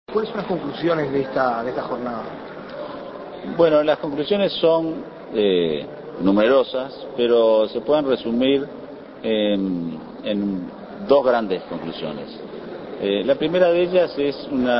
¿Cuáles son las conclusiones de esta jornada? Bueno, las conclusiones son numerosas, pero se pueden resumir en dos grandes conclusiones. La primera de ellas es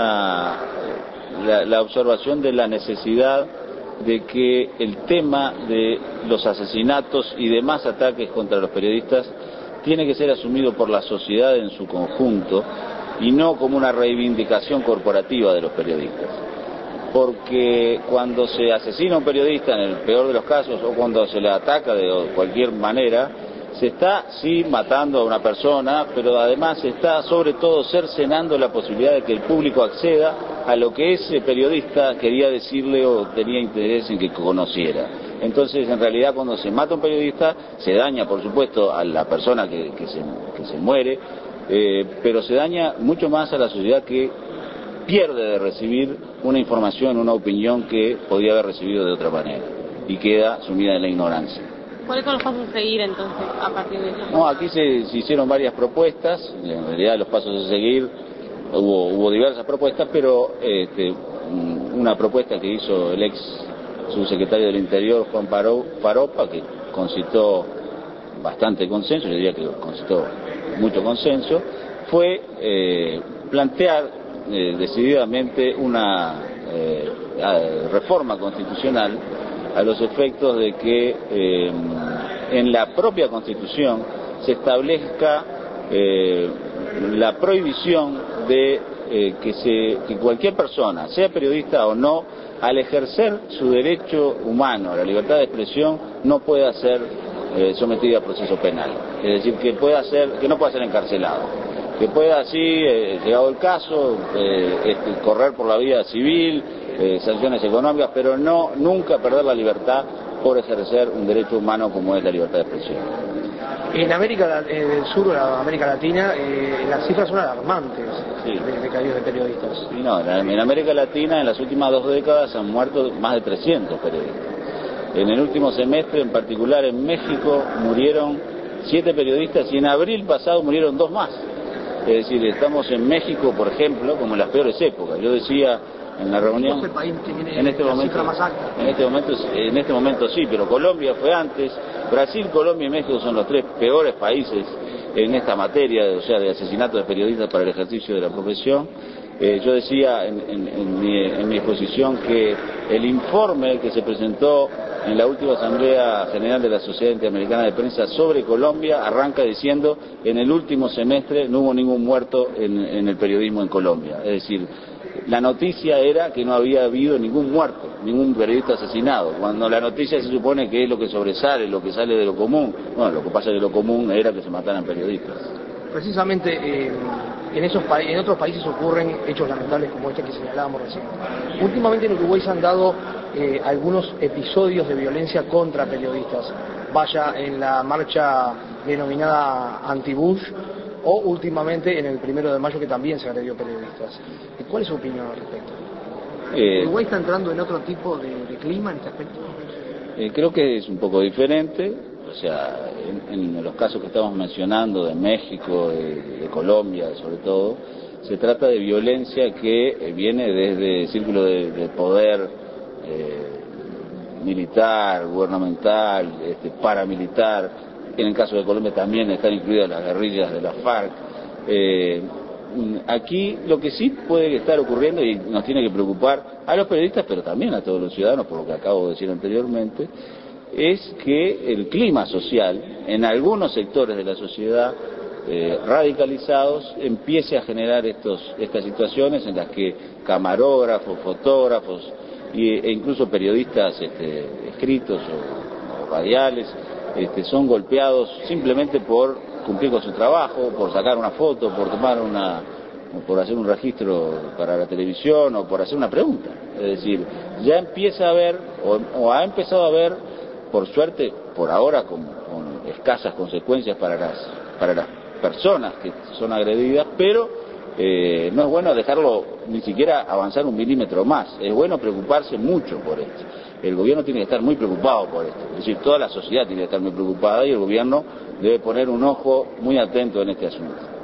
la observación de la necesidad de que el tema de los asesinatos y demás ataques contra los periodistas tiene que ser asumido por la sociedad en su conjunto y no como una reivindicación corporativa de los periodistas. Porque cuando se asesina a un periodista, en el peor de los casos, o cuando se le ataca de cualquier manera, se está, sí, matando a una persona, pero además se está, sobre todo, cercenando la posibilidad de que el público acceda a lo que ese periodista quería decirle o tenía interés en que conociera. Entonces, en realidad, cuando se mata a un periodista, se daña, por supuesto, a la persona que se muere, pero se daña mucho más a la sociedad que pierde de recibir una información, una opinión que podía haber recibido de otra manera y queda sumida en la ignorancia. ¿Cuáles son los pasos a seguir entonces a partir de eso? No, aquí se hicieron varias propuestas, en realidad los pasos a seguir, hubo diversas propuestas, pero una propuesta que hizo el ex subsecretario del Interior, Juan Faropa, que concitó bastante consenso, yo diría que concitó mucho consenso, fue plantear decididamente una reforma constitucional a los efectos de que en la propia Constitución se establezca la prohibición de que cualquier persona, sea periodista o no, al ejercer su derecho humano a la libertad de expresión, no pueda ser sometida a proceso penal. Es decir, que no pueda ser encarcelado. Que pueda así, llegado el caso, correr por la vía civil, sanciones económicas, pero nunca perder la libertad por ejercer un derecho humano como es la libertad de expresión. En América del Sur o la América Latina, las cifras son alarmantes, sí, de caídos de periodistas. Y no, en América Latina en las últimas 2 décadas han muerto más de 300 periodistas. En el último semestre, en particular en México, murieron 7 periodistas y en abril pasado murieron 2 más. Es decir, estamos en México, por ejemplo, como en las peores épocas. Yo decía en la reunión, en este momento sí, pero Colombia fue antes. Brasil, Colombia y México son los 3 peores países en esta materia, o sea, de asesinato de periodistas para el ejercicio de la profesión. Yo decía en mi exposición que el informe que se presentó en la última Asamblea General de la Sociedad Interamericana de Prensa sobre Colombia arranca diciendo en el último semestre no hubo ningún muerto en el periodismo en Colombia. Es decir, la noticia era que no había habido ningún muerto, ningún periodista asesinado, cuando la noticia se supone que es lo que sobresale, lo que sale de lo común. Bueno, lo que pasa es que lo común era que se mataran periodistas. Precisamente en otros países ocurren hechos lamentables como este que señalábamos recién. Últimamente en Uruguay se han dado algunos episodios de violencia contra periodistas, vaya en la marcha denominada anti-Bush o últimamente en el 1 de mayo que también se agredió periodistas. ¿Cuál es su opinión al respecto? ¿Uruguay está entrando en otro tipo de clima en este aspecto? Creo que es un poco diferente. O sea, en los casos que estamos mencionando de México, de Colombia sobre todo, se trata de violencia que viene desde el círculo de poder militar, gubernamental, paramilitar. En el caso de Colombia también están incluidas las guerrillas de la FARC. Aquí lo que sí puede estar ocurriendo y nos tiene que preocupar a los periodistas, pero también a todos los ciudadanos, por lo que acabo de decir anteriormente, es que el clima social en algunos sectores de la sociedad radicalizados empiece a generar estas situaciones en las que camarógrafos, fotógrafos e incluso periodistas escritos o radiales son golpeados simplemente por cumplir con su trabajo, por sacar una foto, por hacer un registro para la televisión o por hacer una pregunta. Es decir, ya empieza a haber o ha empezado a haber, por suerte, por ahora con escasas consecuencias para las personas que son agredidas, pero no es bueno dejarlo ni siquiera avanzar 1 milímetro más. Es bueno preocuparse mucho por esto. El gobierno tiene que estar muy preocupado por esto. Es decir, toda la sociedad tiene que estar muy preocupada y el gobierno debe poner un ojo muy atento en este asunto.